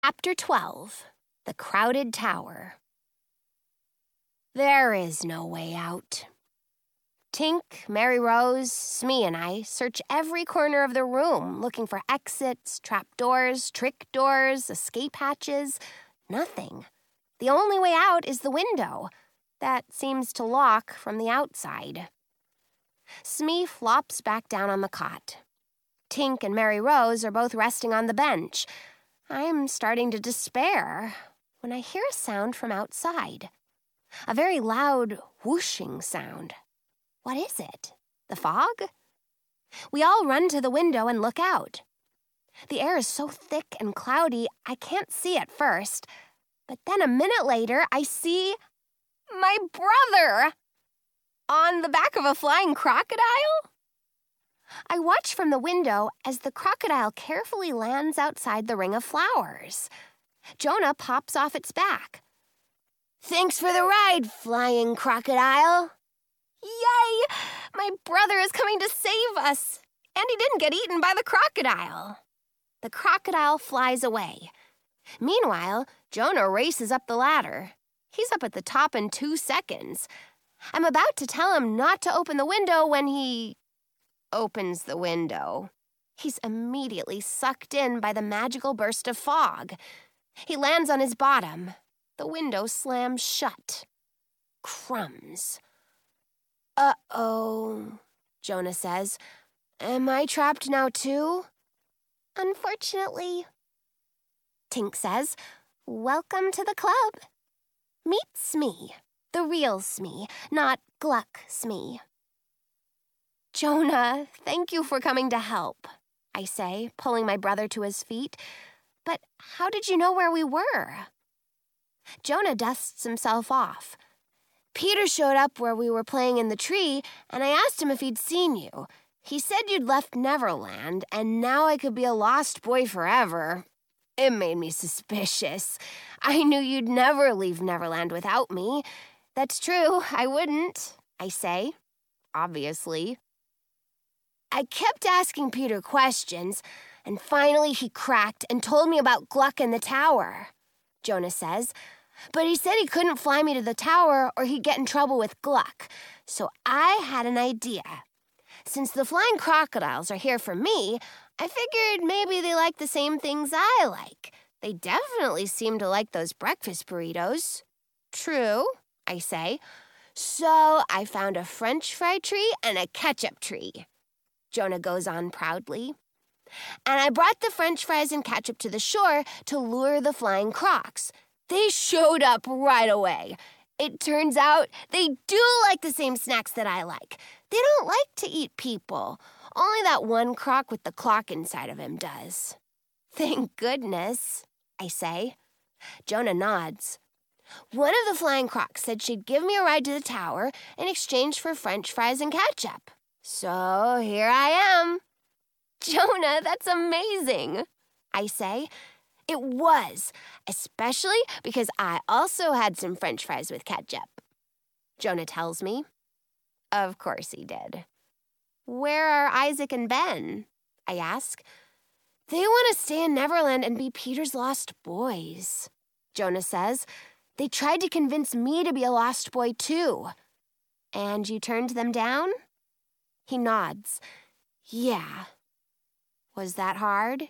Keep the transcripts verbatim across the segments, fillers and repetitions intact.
Chapter twelve. The Crowded Tower. There is no way out. Tink, Mary Rose, Smee, and I search every corner of the room looking for exits, trapdoors, trick doors, escape hatches. Nothing. The only way out is the window. That seems to lock from the outside. Smee flops back down on the cot. Tink and Mary Rose are both resting on the bench. I'm starting to despair when I hear a sound from outside. A very loud whooshing sound. What is it? The fog? We all run to the window and look out. The air is so thick and cloudy, I can't see at first. But then a minute later, I see my brother on the back of a flying crocodile. I watch from the window as the crocodile carefully lands outside the ring of flowers. Jonah pops off its back. "Thanks for the ride, flying crocodile." Yay! My brother is coming to save us. And he didn't get eaten by the crocodile. The crocodile flies away. Meanwhile, Jonah races up the ladder. He's up at the top in two seconds. I'm about to tell him not to open the window when he opens the window. He's immediately sucked in by the magical burst of fog. He lands on his bottom. The window slams shut. Crumbs. Uh-oh, Jonah says. Am I trapped now too? Unfortunately. Tink says, welcome to the club. Meet Smee, the real Smee, not Gluck Smee. Jonah, thank you for coming to help, I say, pulling my brother to his feet. But how did you know where we were? Jonah dusts himself off. Peter showed up where we were playing in the tree, and I asked him if he'd seen you. He said you'd left Neverland, and now I could be a lost boy forever. It made me suspicious. I knew you'd never leave Neverland without me. That's true, I wouldn't, I say, obviously. I kept asking Peter questions, and finally he cracked and told me about Gluck and the tower, Jonah says. But he said he couldn't fly me to the tower or he'd get in trouble with Gluck. So I had an idea. Since the flying crocodiles are here for me, I figured maybe they like the same things I like. They definitely seem to like those breakfast burritos. True, I say. So I found a French fry tree and a ketchup tree. Jonah goes on proudly. And I brought the French fries and ketchup to the shore to lure the flying crocs. They showed up right away. It turns out they do like the same snacks that I like. They don't like to eat people. Only that one croc with the clock inside of him does. Thank goodness, I say. Jonah nods. One of the flying crocs said she'd give me a ride to the tower in exchange for French fries and ketchup. So here I am. Jonah, that's amazing, I say. It was, especially because I also had some French fries with ketchup. Jonah tells me. Of course he did. Where are Isaac and Ben? I ask. They want to stay in Neverland and be Peter's lost boys, Jonah says. They tried to convince me to be a lost boy too. And you turned them down? He nods. Yeah. Was that hard?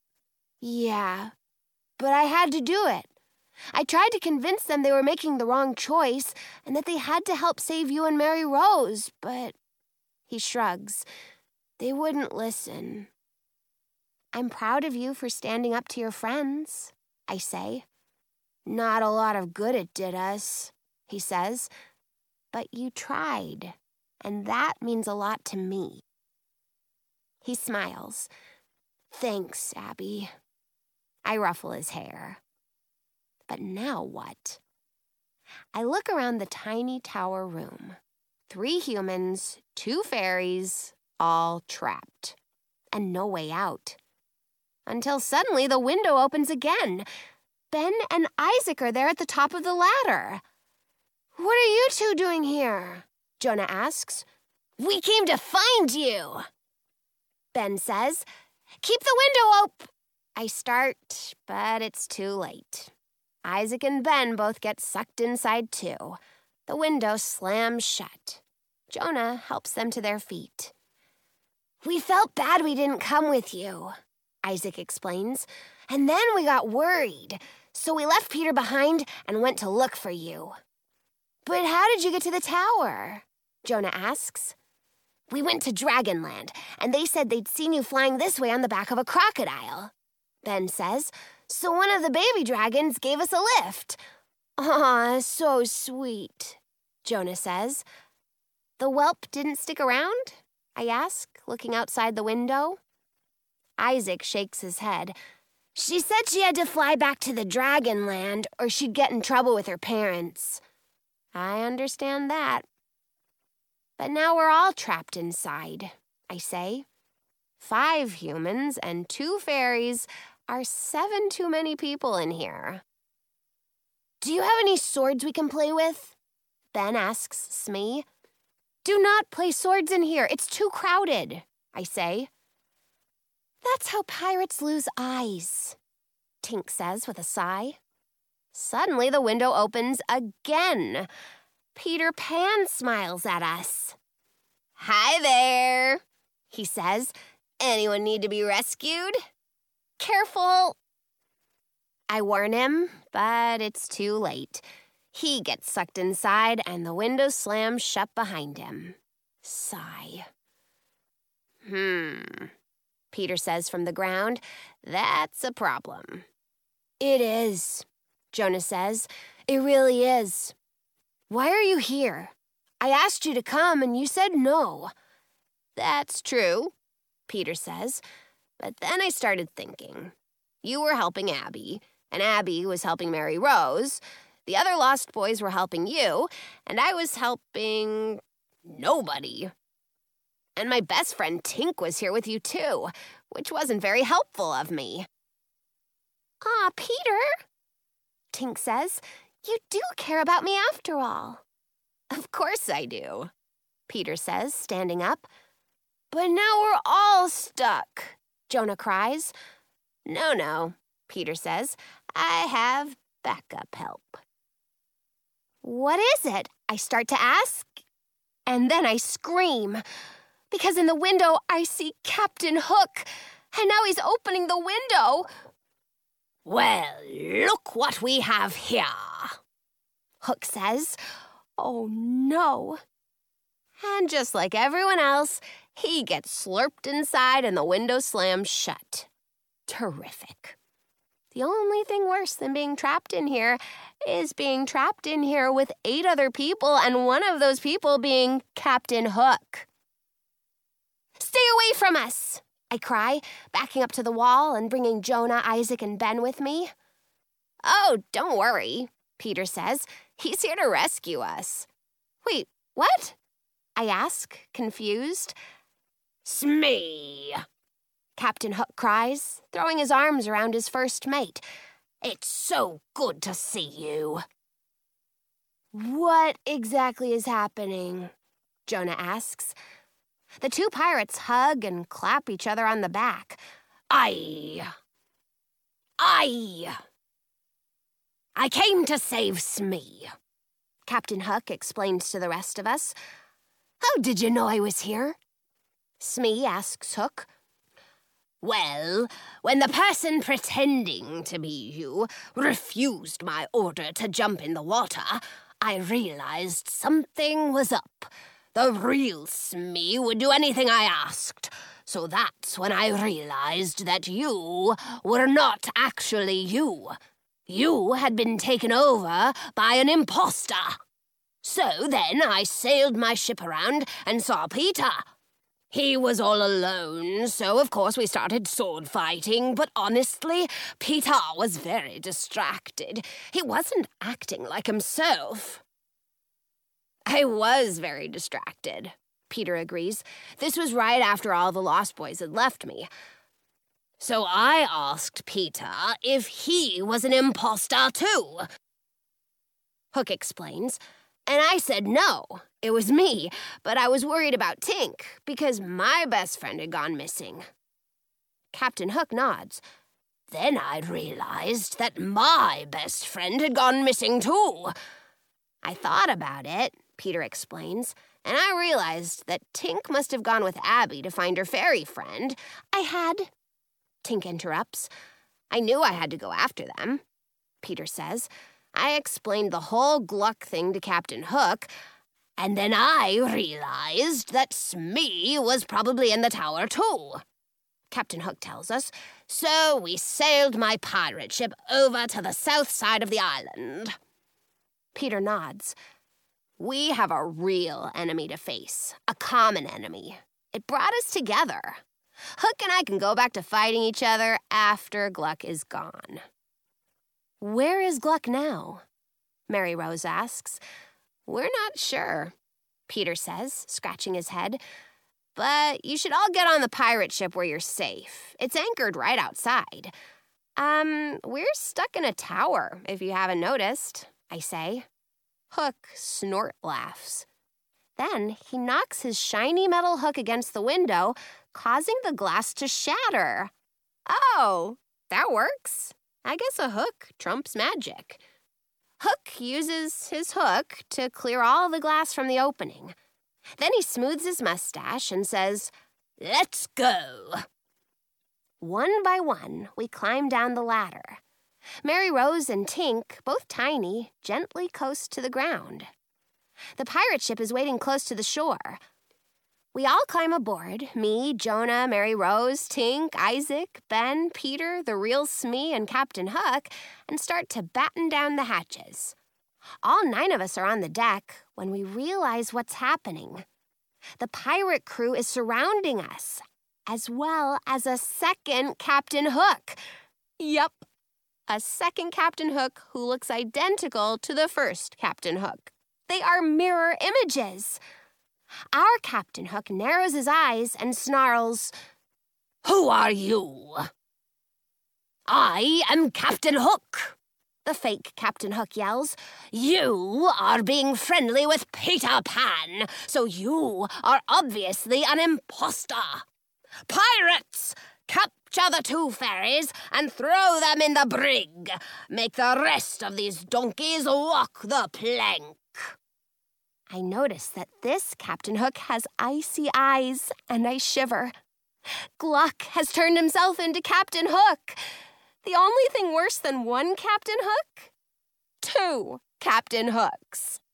Yeah. But I had to do it. I tried to convince them they were making the wrong choice and that they had to help save you and Mary Rose, but he shrugs. They wouldn't listen. I'm proud of you for standing up to your friends, I say. Not a lot of good it did us, he says. But you tried, and that means a lot to me. He smiles. Thanks, Abby. I ruffle his hair. But now what? I look around the tiny tower room. Three humans, two fairies, all trapped. And no way out. Until suddenly the window opens again. Ben and Isaac are there at the top of the ladder. What are you two doing here? Jonah asks. We came to find you, Ben says. Keep the window open. I start, but it's too late. Isaac and Ben both get sucked inside too. The window slams shut. Jonah helps them to their feet. "We felt bad we didn't come with you," Isaac explains. "And then we got worried, so we left Peter behind and went to look for you." "But how did you get to the tower?" Jonah asks. "We went to Dragonland, and they said they'd seen you flying this way on the back of a crocodile," Ben says. "So one of the baby dragons gave us a lift." "Aw, so sweet," Jonah says. "The whelp didn't stick around?" I ask, looking outside the window. Isaac shakes his head. "She said she had to fly back to the Dragonland or she'd get in trouble with her parents." I understand that. "But now we're all trapped inside," I say. Five humans and two fairies are seven too many people in here. "Do you have any swords we can play with?" Ben asks Smee. "Do not play swords in here. It's too crowded," I say. "That's how pirates lose eyes," Tink says with a sigh. Suddenly the window opens again. Peter Pan smiles at us. "Hi there," he says. "Anyone need to be rescued?" "Careful," I warn him, but it's too late. He gets sucked inside and the window slams shut behind him. Sigh. Hmm, Peter says from the ground. "That's a problem." "It is," Jonah says. "It really is. Why are you here? I asked you to come and you said no." "That's true," Peter says. "But then I started thinking. You were helping Abby, and Abby was helping Mary Rose. The other Lost Boys were helping you, and I was helping nobody. And my best friend Tink was here with you too, which wasn't very helpful of me." "Aw, Peter," Tink says, "you do care about me after all." "Of course I do," Peter says, standing up. "But now we're all stuck," Jonah cries. "No, no," Peter says. "I have backup help." "What is it?" I start to ask. And then I scream, because in the window I see Captain Hook, and now he's opening the window. "Well, look what we have here," Hook says. Oh no. And just like everyone else, he gets slurped inside and the window slams shut. Terrific. The only thing worse than being trapped in here is being trapped in here with eight other people and one of those people being Captain Hook. "Stay away from us!" I cry, backing up to the wall and bringing Jonah, Isaac, and Ben with me. "Oh, don't worry," Peter says. "He's here to rescue us." "Wait, what?" I ask, confused. "Smee!" Captain Hook cries, throwing his arms around his first mate. "It's so good to see you." "What exactly is happening?" Jonah asks. The two pirates hug and clap each other on the back. I... I... I came to save Smee," Captain Hook explains to the rest of us. "How did you know I was here?" Smee asks Hook. "Well, when the person pretending to be you refused my order to jump in the water, I realized something was up. The real Smee would do anything I asked. So that's when I realized that you were not actually you. You had been taken over by an imposter. So then I sailed my ship around and saw Peter. He was all alone, so of course we started sword fighting, but honestly, Peter was very distracted. He wasn't acting like himself." "I was very distracted," Peter agrees. "This was right after all the Lost Boys had left me. So I asked Peter if he was an imposter too." Hook explains, "And I said no, it was me, but I was worried about Tink because my best friend had gone missing." Captain Hook nods. Then I realized that my best friend had gone missing too. I thought about it, Peter explains, and I realized that Tink must have gone with Abby to find her fairy friend. I had... Tink interrupts. I knew I had to go after them, Peter says. I explained the whole Gluck thing to Captain Hook, and then I realized that Smee was probably in the tower too. Captain Hook tells us, so we sailed my pirate ship over to the south side of the island. Peter nods. We have a real enemy to face, a common enemy. It brought us together. Hook and I can go back to fighting each other after Gluck is gone. Where is Gluck now? Mary Rose asks. We're not sure, Peter says, scratching his head. But you should all get on the pirate ship where you're safe. It's anchored right outside. Um, we're stuck in a tower, if you haven't noticed, I say. Hook snort laughs. Then he knocks his shiny metal hook against the window, causing the glass to shatter. Oh, that works. I guess a hook trumps magic. Hook uses his hook to clear all the glass from the opening. Then he smooths his mustache and says, "Let's go." One by one, we climb down the ladder. Mary Rose and Tink, both tiny, gently coast to the ground. The pirate ship is waiting close to the shore. We all climb aboard, me, Jonah, Mary Rose, Tink, Isaac, Ben, Peter, the real Smee, and Captain Hook, and start to batten down the hatches. All nine of us are on the deck when we realize what's happening. The pirate crew is surrounding us, as well as a second Captain Hook. Yup, a second Captain Hook who looks identical to the first Captain Hook. They are mirror images. Our Captain Hook narrows his eyes and snarls, "Who are you?" "I am Captain Hook," the fake Captain Hook yells. "You are being friendly with Peter Pan, so you are obviously an imposter. Pirates, capture the two fairies and throw them in the brig. Make the rest of these donkeys walk the plank." I notice that this Captain Hook has icy eyes, and I shiver. Gluck has turned himself into Captain Hook. The only thing worse than one Captain Hook? Two Captain Hooks.